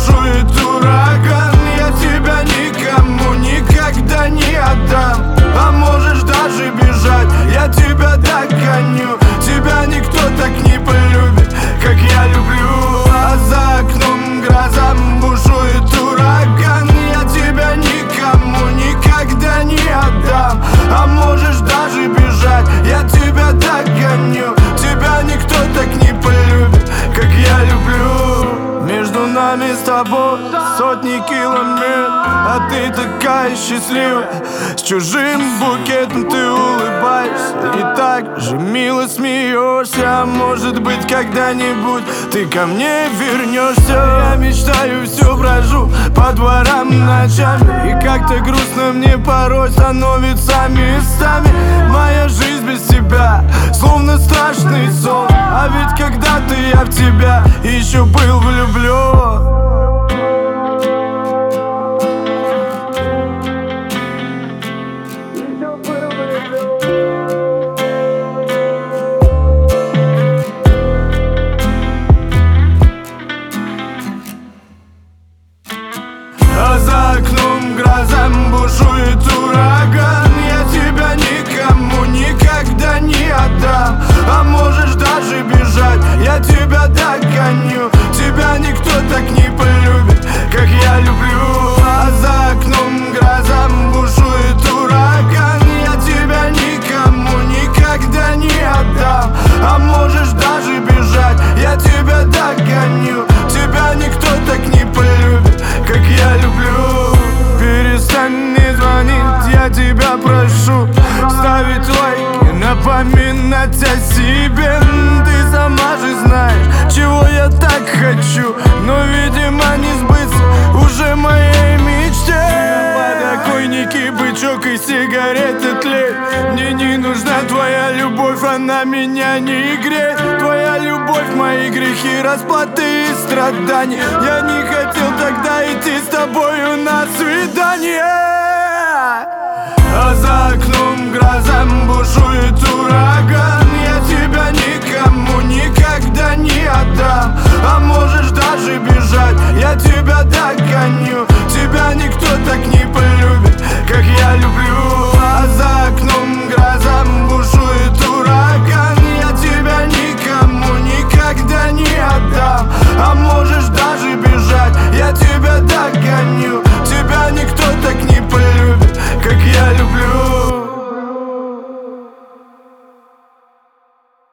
бушует ураган. Я тебя никому никогда не отдам. А можешь даже бежать, я тебя догоню. Тебя никто так не полюбит, как я люблю. А за окном гроза, бушует ураган. Я тебя никому никогда не отдам. А можешь даже бежать, я тебя догоню. Тебя никто так не полюбит, как я люблю. Между нами с тобой сотни километров, а ты такая счастливая. С чужим букетом ты улыбаешься и так же мило смеешься. А может быть, когда-нибудь ты ко мне вернешься. Я мечтаю, все брожу по дворам ночами, и как-то грустно мне порой становится местами. Моя жизнь без тебя словно страшный сон. А ведь когда-то я в тебя еще был влюблен. А за окном гроза, бушует ураган. Я тебя никому никогда не отдам. А можешь даже бежать, я тебя догоню. Тебя никто так не полюбит, как я люблю. А за окном гроза, бушует ураган. Я тебя никому никогда не отдам. А можешь даже бежать, я тебя догоню. Тебя никто так не полюбит, как я люблю. Перестань мне звонить, я тебя прошу. Ставить лайки, напоминать о себе. Ты сама же знаешь, чего я так хочу, но, видимо, не сбыться уже моей мечте. На подоконнике бычок и сигареты тлеют. Мне не нужна твоя любовь, она меня не греет. Твоя любовь, мои грехи, расплаты и страдания. Я не хотел тогда идти с тобою на свидание. А за окном гроза, бушует ураган.